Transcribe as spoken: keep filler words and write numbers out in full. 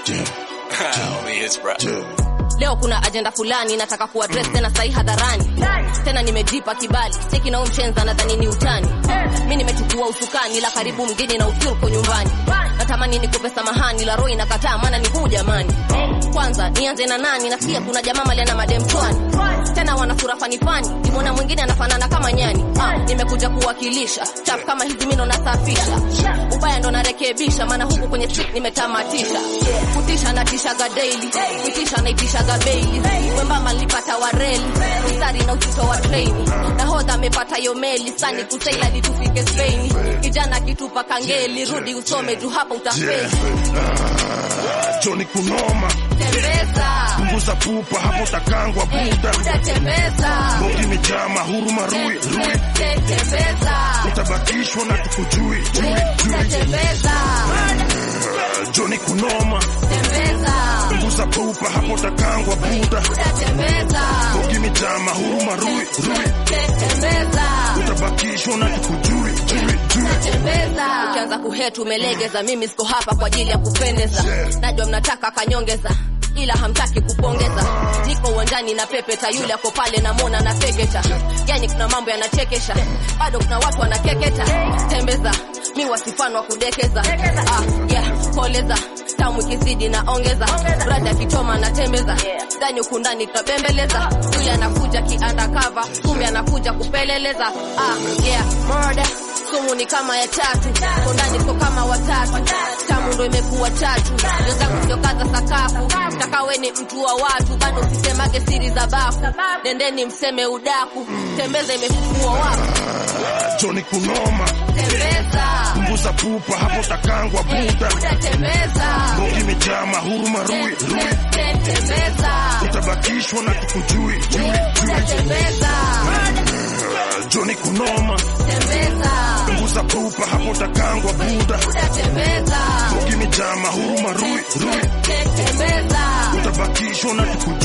Leo kuna agenda fulani nataka kuaddress tena sahi hadharani. Tena nimejipa kibali, siki na umshenza nadhani ni utani. Mimi nimechukua usukani la karibu mgeni na ukiuko nyumbani. Natamani nikupe samahani la roho inakataa maana ni huu jamani. Kwanza nianze na nani, nasikia kuna jamaa mali na madem chwani. Tena wana sura fani fani, nimeona mwingine anafanana kama nyani. Ah, nimekuja kuwakilisha, chap kama hizi mimi ndo nasafisha. Ubaya ndo narekebisha maana huku kwenye street nimetamatisha. Kutisha na tishaga daily, kutisha na itishaga baili. Wembamba nilipata wareli, mstari na utito wa train. Nahodha amepata yo meli, sani kusaila hadi tufike Spain. Kijana kitupa kangeli, rudi usome tu hapa utafeli. Johnny kunoma Tembeza, punguza pupa hapo takangwa buda. Buda tembeza, Bogi mijama huruma rui rui. Tembeza, utabakishwa na tukujui jui Buda tembeza, Johnny kunoma Tembeza, punguza pupa hapo takangwa buda. Buda tembeza, Bogi mijama huruma rui rui. Tembeza, utabakishwa na tukujui jui jui. Tembeza. Ukianza kuhetu umelegeza, mimi siko hapa kwa ajili ya kupendeza. Najua mnataka kanyongeza ila hamtaki kupongeza. Niko uwanjani na pepeta, yule ako pale na mona na peketa. Yani kuna mambo yanachekesha, bado kuna watu wanakeketa. Tembeza, mi wasifano wa kudekeza. Ah, yeah, poleza, tamu ikizidi na ongeza. Brada kichoma na tembeza, ndani huku ndani tunabembeleza. Yule anakuja ki undercover, kumbe anakuja kupeleleza. Ah, yeah, murder sumu ni kama ya tatu, kondani sio kama watatu. Tamu ndo imekuwa tatu, yoza kusiokaza sakafu. Takawe ni mtu wa watu, bado usisemage siri za bafu. Nendeni mseme udaku, tembeza imefufua wafu. Johnny kunoma Tembeza, punguza pupa hapo takangwa buda. Buda tembeza, Bogi mijama huruma rui rui. Tembeza, utabakishwa na tukujui jui Buda jui. tembeza, Johnny kunoma Tembeza, punguza pupa hapo takangwa buda. Buda tembeza, Bogi mijama huruma rui rui. Tembeza, utabakishwa na tukujui